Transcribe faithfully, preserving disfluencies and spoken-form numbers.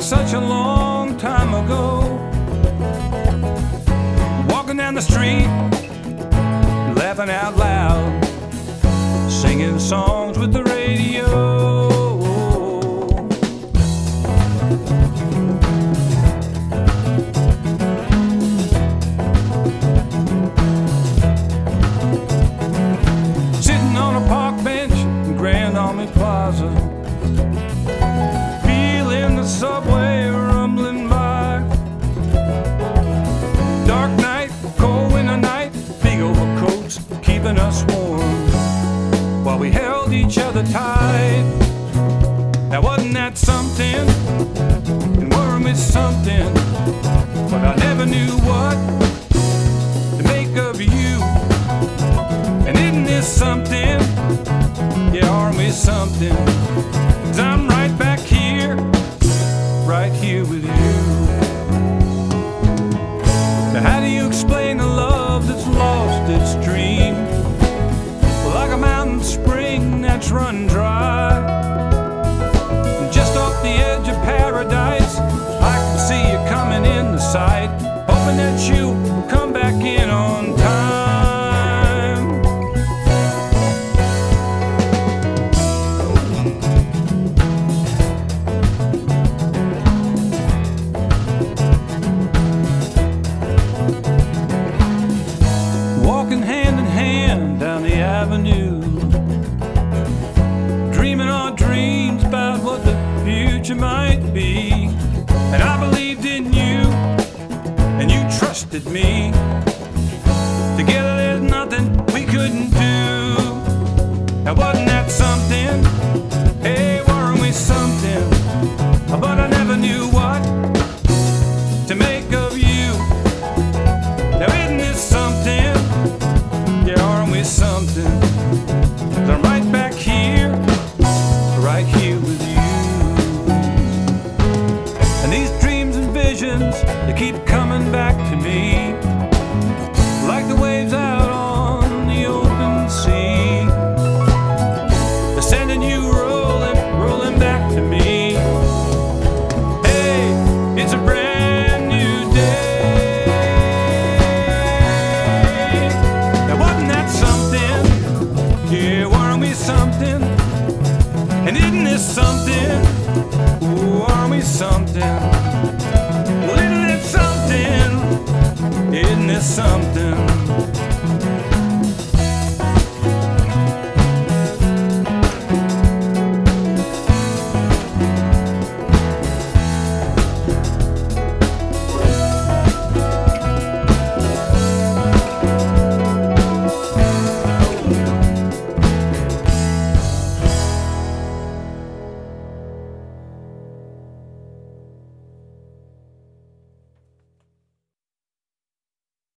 such a long time ago. Walking down the street, laughing out loud, singing songs with the radio. Sitting on a park bench in Grand Army Plaza, feeling the subway rumbling by. Dark night, cold winter night, big overcoats keeping us warm while we held each other tight. Now wasn't that something? And weren't we something? But I never knew what to make of you. And isn't this something? Yeah, aren't we something? 'Cause I'm right back here, right here with you. Now how do you explain the love that's lost its dream? Like a mountain spring that's run dry. And just off the edge of paradise, I can see you coming into sight, hoping that you will come back in on time. Walking hand in hand down the avenue, dreaming our dreams about what the future might be. And I believed in you, and you trusted me. Together there's nothing we couldn't do. Now wasn't